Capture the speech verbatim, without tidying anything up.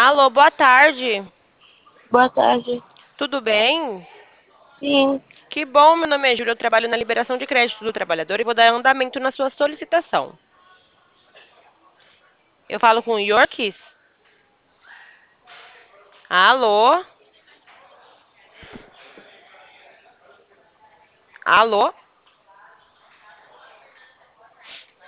Alô, boa tarde. Boa tarde. Tudo bem? Sim, Que bom, meu nome é Júlia, eu trabalho na liberação de crédito do trabalhador e vou dar andamento na sua solicitação. Eu falo com o Yorkis? Alô? Alô?